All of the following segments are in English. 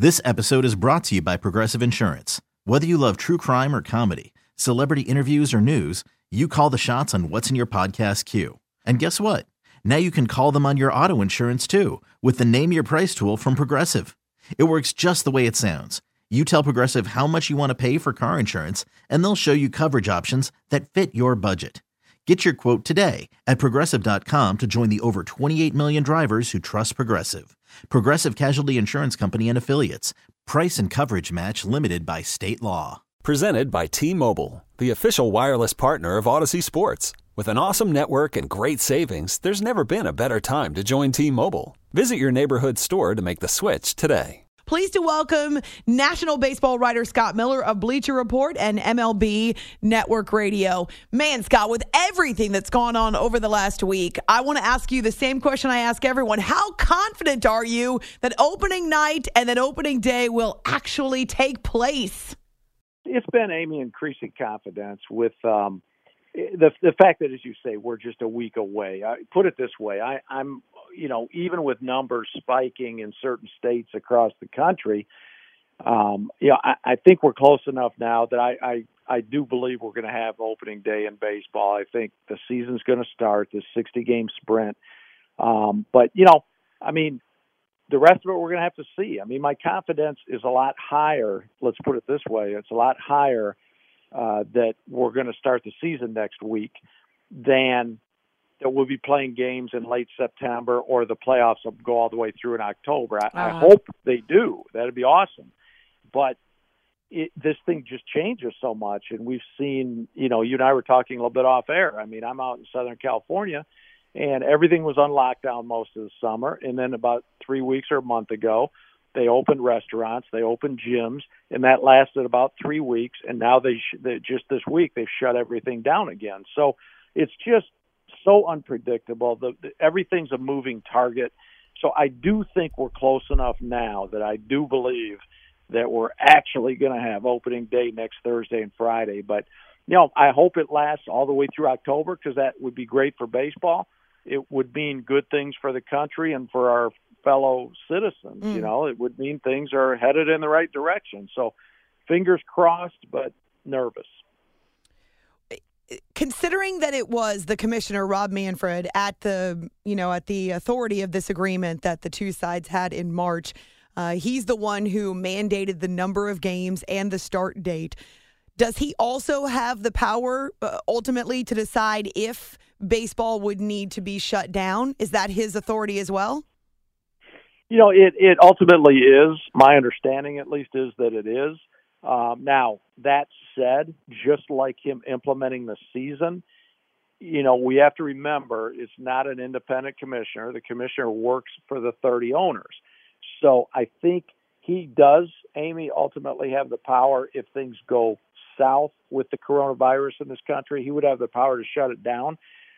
This episode is brought to you by Progressive Insurance. Whether you love true crime or comedy, celebrity interviews or news, you call the shots on what's in your podcast queue. And guess what? Now you can call them on your auto insurance too with the Name Your Price tool from Progressive. It works just the way it sounds. You tell Progressive how much you want to pay for car insurance, and they'll show you coverage options that fit your budget. Get your quote today at Progressive.com to join the over 28 million drivers who trust Progressive. Progressive Casualty Insurance Company and Affiliates. Price and coverage match limited by state law. Presented by T-Mobile, the official wireless partner of Odyssey Sports. With an awesome network and great savings, there's never been a better time to join T-Mobile. Visit your neighborhood store to make the switch today. Pleased to welcome national baseball writer Scott Miller of Bleacher Report and MLB Network Radio. Man, Scott, with everything that's gone on over the last week, I want to ask you the same question I ask everyone. How confident are you that opening night and that opening day will actually take place? It's been, Amy, increasing confidence with the fact that, as you say, we're just a week away. I put it this way, I'm even with numbers spiking in certain states across the country, I think we're close enough now that I do believe we're going to have opening day in baseball. I think the season's going to start, this 60-game sprint. But the rest of it we're going to have to see. I mean, my confidence is a lot higher. Let's put it this way. It's a lot higher that we're going to start the season next week than that we'll be playing games in late September or the playoffs will go all the way through in October. I hope they do. That'd be awesome. But this thing just changes so much. And we've seen, you and I were talking a little bit off air. I mean, I'm out in Southern California, and everything was on lockdown most of the summer. And then about 3 weeks or a month ago, they opened restaurants, they opened gyms, and that lasted about 3 weeks. And now they just this week, they've shut everything down again. So it's just so unpredictable. Everything's a moving target. So I do think we're close enough now that I do believe that we're actually going to have opening day next Thursday and Friday. But, I hope it lasts all the way through October because that would be great for baseball. It would mean good things for the country and for our fellow citizens. It would mean things are headed in the right direction. So fingers crossed, but nervous. Considering that it was the commissioner, Rob Manfred, at the authority of this agreement that the two sides had in March, he's the one who mandated the number of games and the start date. Does he also have the power ultimately to decide if baseball would need to be shut down? Is that his authority as well? It ultimately is. My understanding, at least, is that it is. Now, that said, just like him implementing the season, we have to remember it's not an independent commissioner. The commissioner works for the 30 owners. So I think he does, Amy, ultimately have the power if things go south with the coronavirus in this country. He would have the power to shut it down.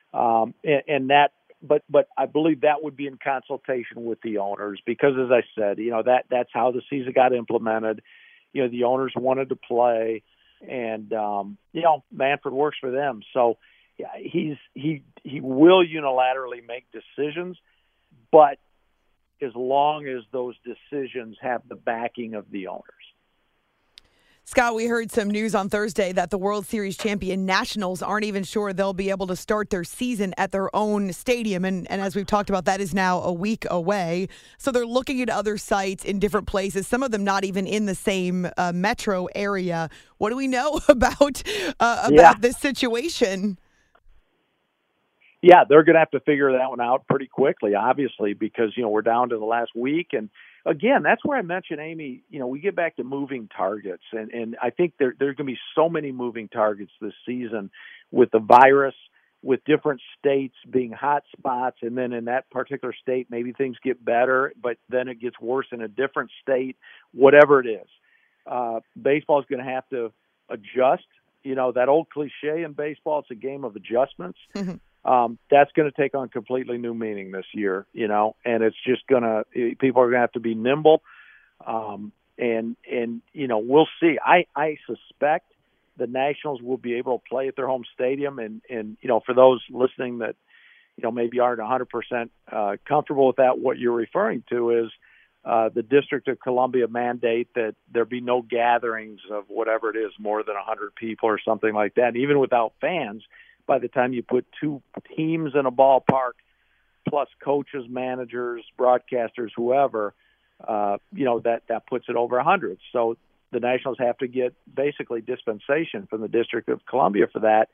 But I believe that would be in consultation with the owners because, as I said, that's how the season got implemented. The owners wanted to play, and Manfred works for them, so he will unilaterally make decisions, but as long as those decisions have the backing of the owners. Scott, we heard some news on Thursday that the World Series champion Nationals aren't even sure they'll be able to start their season at their own stadium. And as we've talked about, that is now a week away. So they're looking at other sites in different places, some of them not even in the same metro area. What do we know about this situation? Yeah, they're going to have to figure that one out pretty quickly, obviously, because, we're down to the last week. And again, that's where I mentioned, Amy, we get back to moving targets. And I think there's going to be so many moving targets this season with the virus, with different states being hot spots. And then in that particular state, maybe things get better, but then it gets worse in a different state, whatever it is. Baseball is going to have to adjust. That old cliche in baseball, it's a game of adjustments. Mm-hmm. That's going to take on completely new meaning this year, and it's just people are going to have to be nimble. And we'll see. I suspect the Nationals will be able to play at their home stadium. And for those listening that, maybe aren't 100% comfortable with that, what you're referring to is the District of Columbia mandate that there be no gatherings of whatever it is, more than 100 people or something like that. Even without fans, by the time you put two teams in a ballpark, plus coaches, managers, broadcasters, whoever, that puts it over 100. So the Nationals have to get basically dispensation from the District of Columbia for that.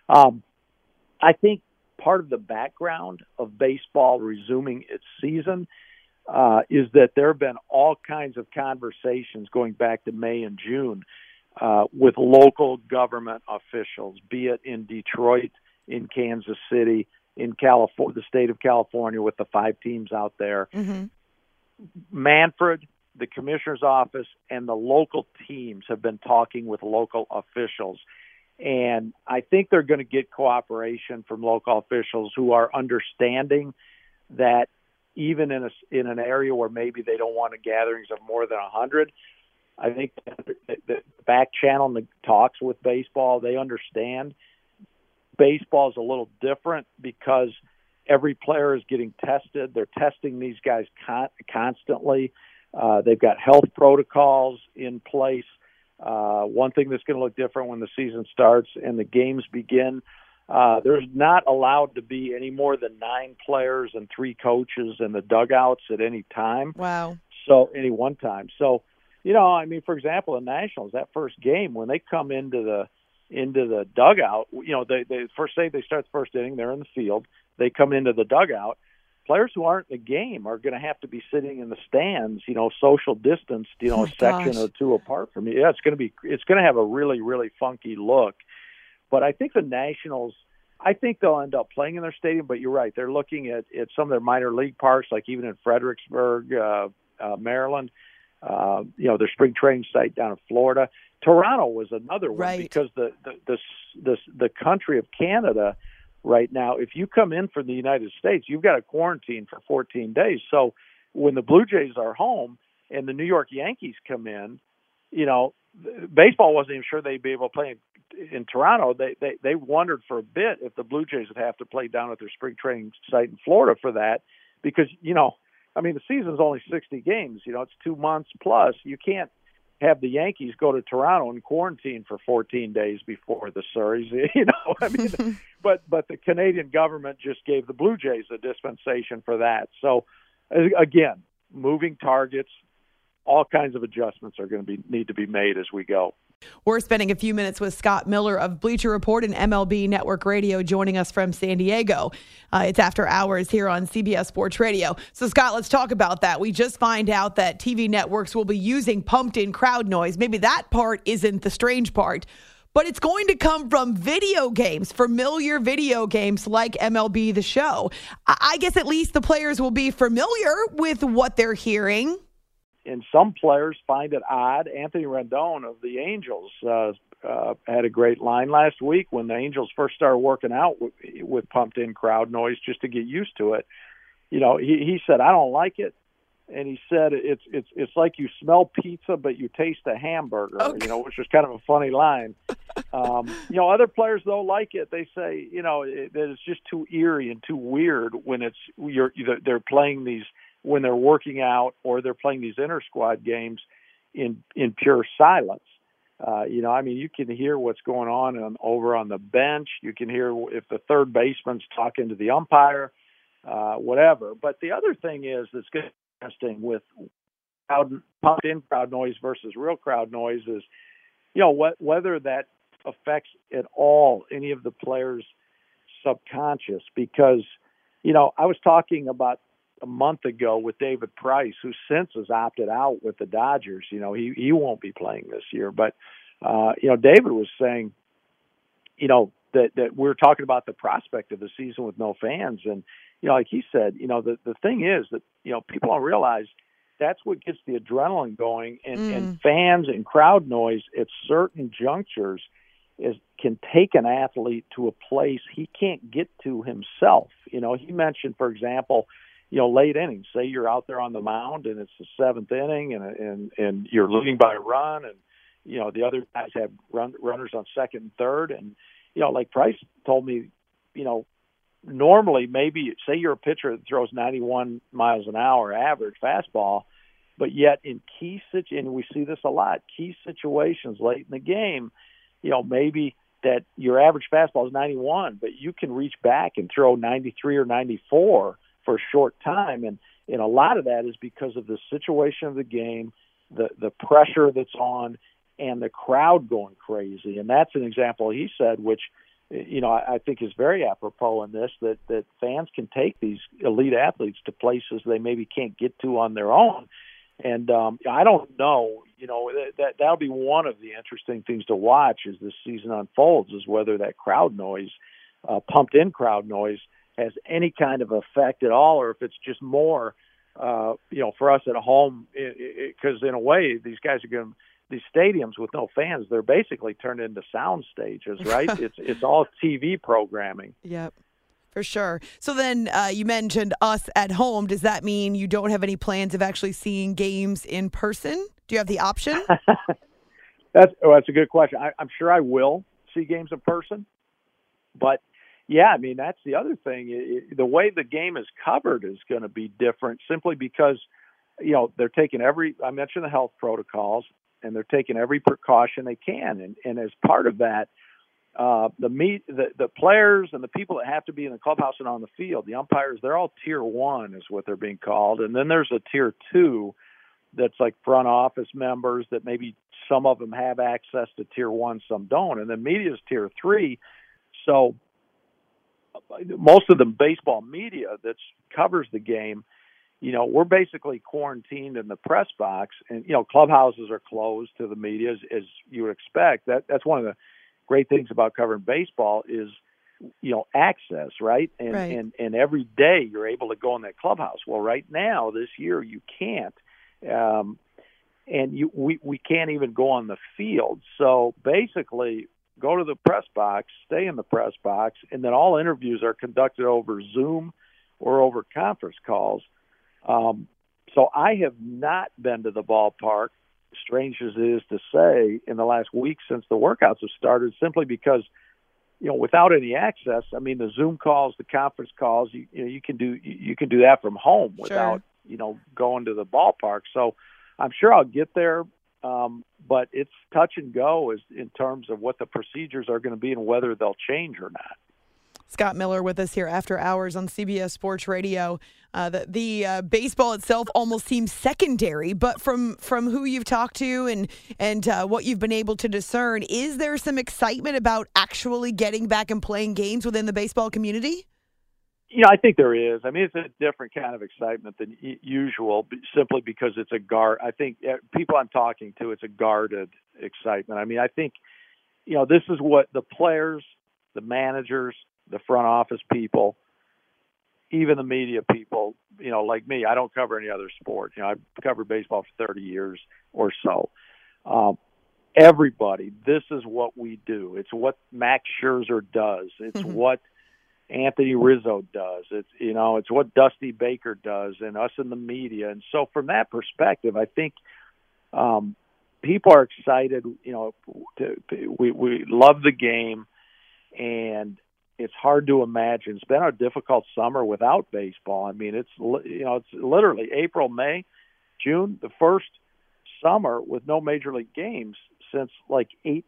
I think part of the background of baseball resuming its season is that there have been all kinds of conversations going back to May and June with local government officials, be it in Detroit, in Kansas City, in California, the state of California with the 5 teams out there. Mm-hmm. Manfred, the commissioner's office, and the local teams have been talking with local officials. And I think they're going to get cooperation from local officials who are understanding that even in an area where maybe they don't want gatherings of more than 100, I think the back channel talks with baseball. They understand baseball is a little different because every player is getting tested. They're testing these guys constantly. They've got health protocols in place. One thing that's going to look different when the season starts and the games begin, there's not allowed to be any more than 9 players and 3 coaches in the dugouts at any time. Wow. So any one time. So, for example, the Nationals, that first game, when they come into the dugout, they first say they start the first inning, they're in the field. They come into the dugout. Players who aren't in the game are going to have to be sitting in the stands, social distanced, a section or 2 apart from you. Yeah, it's going to have a really, really funky look. But I think the Nationals, I think they'll end up playing in their stadium. But you're right, they're looking at some of their minor league parks, like even in Fredericksburg, Maryland. Their spring training site down in Florida. Toronto was another one, right, because the country of Canada right now, if you come in from the United States, you've got to quarantine for 14 days. So when the Blue Jays are home and the New York Yankees come in, baseball wasn't even sure they'd be able to play in Toronto. They wondered for a bit if the Blue Jays would have to play down at their spring training site in Florida for that, because, the season's only 60 games. It's 2 months plus. You can't have the Yankees go to Toronto and quarantine for 14 days before the series. But the Canadian government just gave the Blue Jays a dispensation for that. So, again, moving targets, all kinds of adjustments are going to need to be made as we go. We're spending a few minutes with Scott Miller of Bleacher Report and MLB Network Radio, joining us from San Diego. It's After Hours here on CBS Sports Radio. So, Scott, let's talk about that. We just find out that TV networks will be using pumped-in crowd noise. Maybe that part isn't the strange part, but it's going to come from video games, familiar video games like MLB The Show. I guess at least the players will be familiar with what they're hearing. And some players find it odd. Anthony Rendon of the Angels had a great line last week when the Angels first started working out with pumped-in crowd noise just to get used to it. He said, "I don't like it," and he said it's like you smell pizza but you taste a hamburger. Okay. Which was kind of a funny line. Other players though like it. They say that it's just too eerie and too weird when they're playing these. When they're working out or they're playing these inter-squad games in pure silence. You can hear what's going on over on the bench. You can hear if the third baseman's talking to the umpire, whatever. But the other thing is that's interesting with pumped-in crowd noise versus real crowd noise is, whether that affects at all any of the players' subconscious. Because, I was talking about a month ago with David Price, who since has opted out with the Dodgers. He won't be playing this year. But, David was saying, that we're talking about the prospect of the season with no fans. And, like he said, the thing is that, people don't realize that's what gets the adrenaline going. And fans and crowd noise at certain junctures can take an athlete to a place he can't get to himself. He mentioned, for example, late innings. Say you're out there on the mound and it's the 7th inning and you're losing by a run, and the other guys have runners on second and third, and like Price told me, normally maybe say you're a pitcher that throws 91 miles an hour average fastball, But yet in and we see this a lot, key situations late in the game, maybe that your average fastball is 91, but you can reach back and throw 93 or 94 for a short time. And a lot of that is because of the situation of the game, the pressure that's on, and the crowd going crazy. And that's an example he said, which, I think is very apropos in this, that fans can take these elite athletes to places they maybe can't get to on their own. And I don't know, that'll be one of the interesting things to watch as this season unfolds, is whether that crowd noise, pumped in crowd noise, has any kind of effect at all, or if it's just more, for us at home, because in a way, these guys are going to, these stadiums with no fans, they're basically turned into sound stages, right? It's all TV programming. Yep. For sure. So then you mentioned us at home. Does that mean you don't have any plans of actually seeing games in person? Do you have the option? That's a good question. I'm sure I will see games in person. But, yeah, I mean, that's the other thing. The way the game is covered is going to be different simply because, they're taking I mentioned the health protocols, and they're taking every precaution they can. And as part of that, the players and the people that have to be in the clubhouse and on the field, the umpires, they're all tier 1 is what they're being called. And then there's a tier 2 that's like front office members that maybe some of them have access to tier 1, some don't. And then media is tier 3. So most of the baseball media that covers the game, we're basically quarantined in the press box, and, clubhouses are closed to the media as you would expect. That's one of the great things about covering baseball is, access, right? And, right. And every day you're able to go in that clubhouse. Well, right now, this year, you can't. And we can't even go on the field. So basically, go to the press box, stay in the press box, and then all interviews are conducted over Zoom or over conference calls. So I have not been to the ballpark, strange as it is to say, in the last week since the workouts have started, simply because, without any access, I mean, the Zoom calls, the conference calls, you can do that from home without, going to the ballpark. So I'm sure I'll get there, but it's touch and go in terms of what the procedures are going to be and whether they'll change or not. Scott Miller with us here after hours on CBS Sports Radio. The baseball itself almost seems secondary, but from who you've talked to and what you've been able to discern, is there some excitement about actually getting back and playing games within the baseball community? I think there is. I mean, it's a different kind of excitement than usual, simply because it's I think people I'm talking to, it's a guarded excitement. I mean, I think, this is what the players, the managers, the front office people, even the media people, like me, I don't cover any other sport. I've covered baseball for 30 years or so. Everybody, this is what we do. It's what Max Scherzer does. It's what Anthony Rizzo does. It's what Dusty Baker does, and us in the media. And so from that perspective, I think people are excited. We love the game, and it's hard to imagine. It's been a difficult summer without baseball. I mean, it's literally April, May, June, the first summer with no major league games since like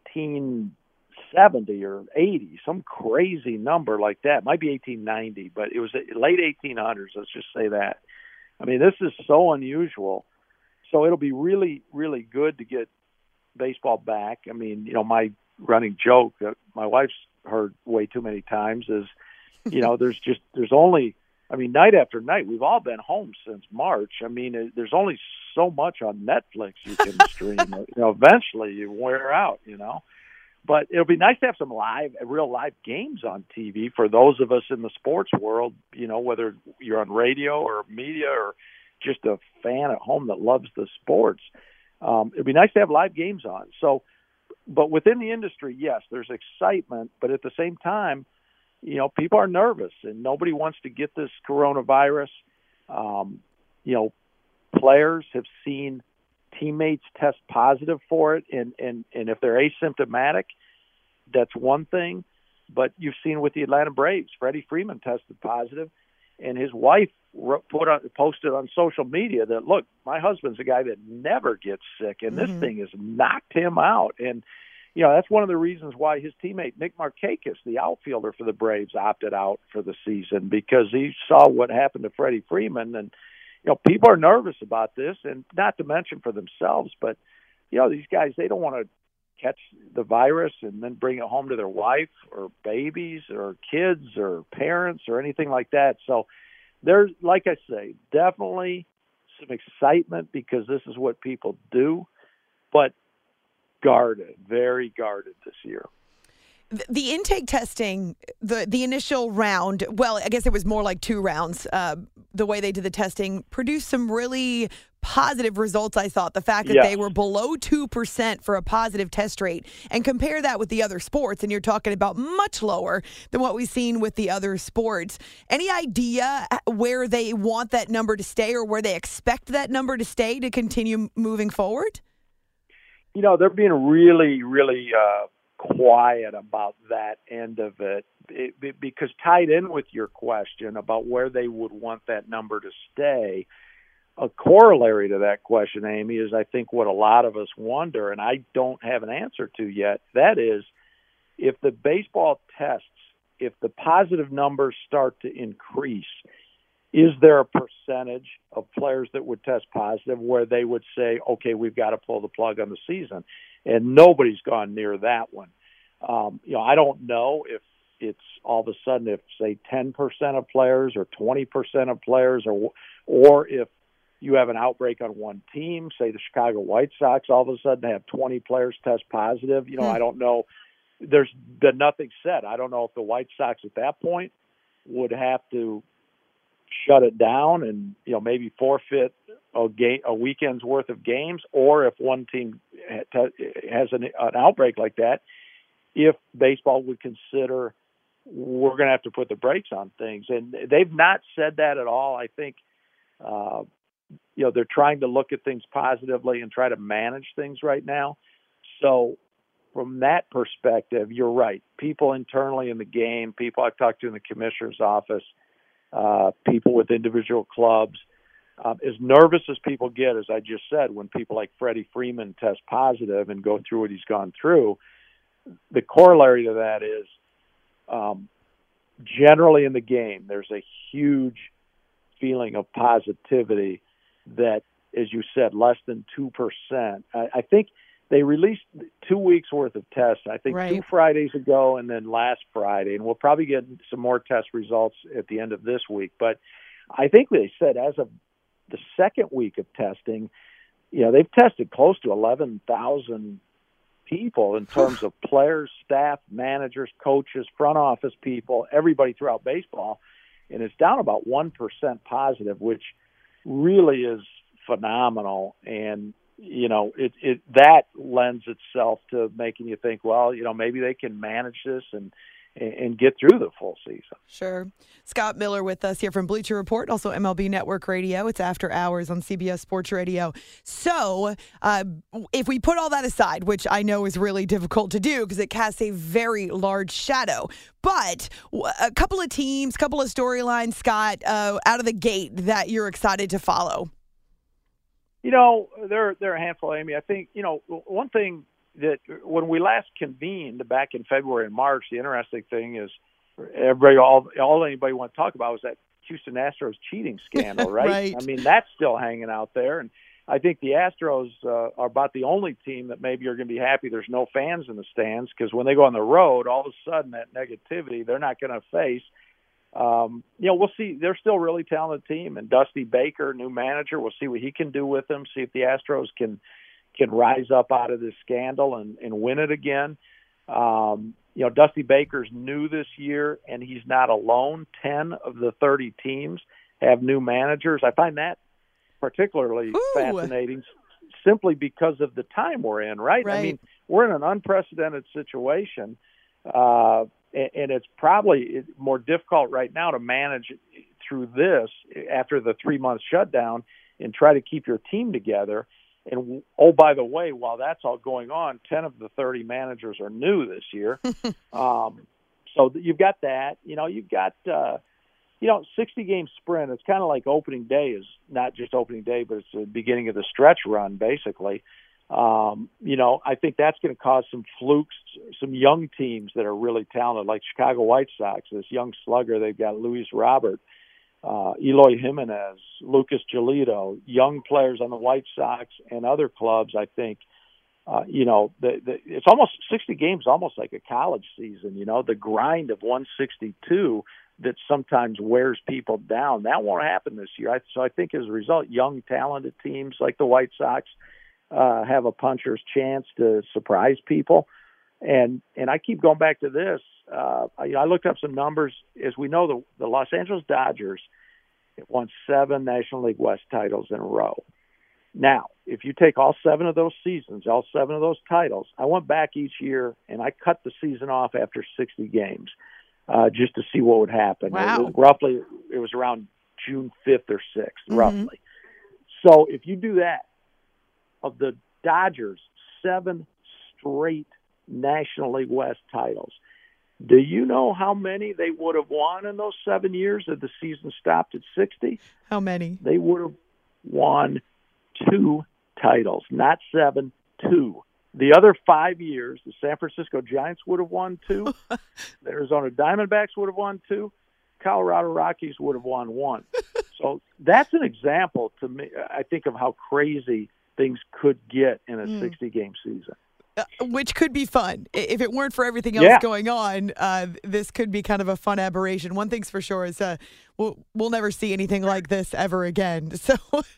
1870 or 80, some crazy number like that. It might be 1890, but it was late 1800s. Let's just say that. I mean, this is so unusual. So it'll be really, really good to get baseball back. I mean, my running joke that my wife's heard way too many times is, there's only, night after night, we've all been home since March. I mean, there's only so much on Netflix you can stream. Eventually you wear out, but it'll be nice to have some real live games on TV for those of us in the sports world, whether you're on radio or media or just a fan at home that loves the sports. It'd be nice to have live games on. So, but within the industry, yes, there's excitement, but at the same time, people are nervous and nobody wants to get this coronavirus. Players have seen teammates test positive for it, and if they're asymptomatic, that's one thing. But you've seen with the Atlanta Braves, Freddie Freeman tested positive, and his wife posted on social media that, look, my husband's a guy that never gets sick, and this thing has knocked him out. And, that's one of the reasons why his teammate Nick Markakis, the outfielder for the Braves, opted out for the season, because he saw what happened to Freddie Freeman. And, people are nervous about this, and not to mention for themselves, but, these guys, they don't want to catch the virus and then bring it home to their wife or babies or kids or parents or anything like that. So there's, like I say, definitely some excitement because this is what people do, but guarded, very guarded this year. The intake testing, the initial round, well, I guess it was more like 2 rounds, the way they did the testing, produced some really positive results, I thought. The fact that they were below 2% for a positive test rate, and compare that with the other sports, and you're talking about much lower than what we've seen with the other sports. Any idea where they want that number to stay or where they expect that number to stay to continue moving forward? They're being really, really quiet about that end of it, because tied in with your question about where they would want that number to stay, a corollary to that question, Amy, is I think what a lot of us wonder, and I don't have an answer to yet. That is, if the baseball tests, if the positive numbers start to increase, is there a percentage of players that would test positive where they would say, okay, we've got to pull the plug on the season? And nobody's gone near that one. I don't know if it's all of a sudden if, say, 10% of players or 20% of players, or if you have an outbreak on one team, say the Chicago White Sox, all of a sudden have 20 players test positive. I don't know. There's been nothing said. I don't know if the White Sox at that point would have to shut it down and maybe forfeit a weekend's worth of games, or if one team has an outbreak like that, if baseball would consider we're going to have to put the brakes on things. And they've not said that at all. I think they're trying to look at things positively and try to manage things right now. So from that perspective, you're right. People internally in the game, people I've talked to in the commissioner's office, people with individual clubs, as nervous as people get, as I just said, when people like Freddie Freeman test positive and go through what he's gone through, the corollary to that is generally in the game, there's a huge feeling of positivity that, as you said, less than 2%. I think they released 2 weeks worth of tests, I think 2 Fridays ago and then last Friday, and we'll probably get some more test results at the end of this week. But I think they said as of the second week of testing, they've tested close to 11,000 people in terms of players, staff, managers, coaches, front office people, everybody throughout baseball, and it's down about 1% positive, which really is phenomenal. And that lends itself to making you think, well, maybe they can manage this and get through the full season. Sure. Scott Miller with us here from Bleacher Report, also MLB Network Radio. It's After Hours on CBS Sports Radio. So if we put all that aside, which I know is really difficult to do because it casts a very large shadow, but a couple of teams, couple of storylines, Scott, out of the gate that you're excited to follow. There are a handful, Amy. I think, one thing that when we last convened back in February and March, the interesting thing is all anybody want to talk about was that Houston Astros cheating scandal, right? Right. I mean, that's still hanging out there. And I think the Astros are about the only team that maybe are going to be happy there's no fans in the stands, because when they go on the road, all of a sudden that negativity they're not going to face. We'll see. They're still a really talented team, and Dusty Baker, new manager, we'll see what he can do with them, see if the Astros can rise up out of this scandal and win it again. Dusty Baker's new this year, and he's not alone. 10 of the 30 teams have new managers. I find that particularly fascinating simply because of the time we're in, right? I mean, we're in an unprecedented situation, and it's probably more difficult right now to manage through this after the 3-month shutdown and try to keep your team together. And, oh, by the way, while that's all going on, 10 of the 30 managers are new this year. So you've got that. You've got 60-game sprint, it's kind of like opening day is not just opening day, but it's the beginning of the stretch run, basically. I think that's going to cause some flukes, some young teams that are really talented, like Chicago White Sox, this young slugger. They've got Luis Robert, Eloy Jimenez, Lucas Giolito, young players on the White Sox and other clubs. I think, it's almost 60 games, almost like a college season, the grind of 162 that sometimes wears people down. That won't happen this year. So I think as a result, young, talented teams like the White Sox have a puncher's chance to surprise people. And I keep going back to this. I looked up some numbers. As we know, the Los Angeles Dodgers won 7 National League West titles in a row. Now, if you take all 7 of those seasons, all 7 of those titles, I went back each year and I cut the season off after 60 games just to see what would happen. Wow. It was around June 5th or 6th, roughly. So if you do that, of the Dodgers' 7 straight National League West titles, do you know how many they would have won in those 7 years if the season stopped at 60? How many? They would have won 2 titles, not 7, 2. The other 5 years, the San Francisco Giants would have won 2. The Arizona Diamondbacks would have won 2. Colorado Rockies would have won 1. So that's an example to me, I think, of how crazy things could get in a 60-game season. Which could be fun. If it weren't for everything else going on, this could be kind of a fun aberration. One thing's for sure is we'll never see anything like this ever again. So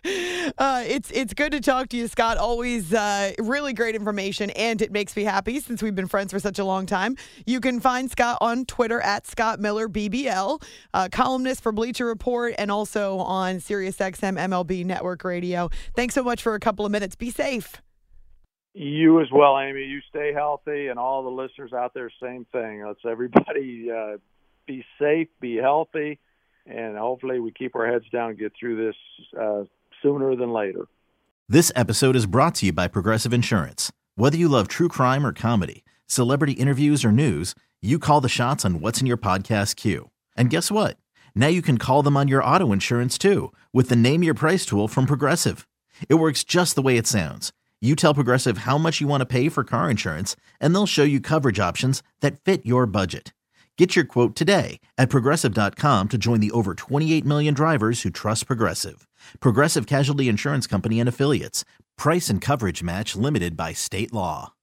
it's good to talk to you, Scott. Always really great information, and it makes me happy since we've been friends for such a long time. You can find Scott on Twitter at Scott Miller BBL, columnist for Bleacher Report, and also on SiriusXM MLB Network Radio. Thanks so much for a couple of minutes. Be safe. You as well, Amy. You stay healthy, and all the listeners out there, same thing. Let's everybody be safe, be healthy, and hopefully we keep our heads down and get through this sooner than later. This episode is brought to you by Progressive Insurance. Whether you love true crime or comedy, celebrity interviews or news, you call the shots on what's in your podcast queue. And guess what? Now you can call them on your auto insurance too with the Name Your Price tool from Progressive. It works just the way it sounds. You tell Progressive how much you want to pay for car insurance, and they'll show you coverage options that fit your budget. Get your quote today at Progressive.com to join the over 28 million drivers who trust Progressive. Progressive Casualty Insurance Company and Affiliates. Price and coverage match limited by state law.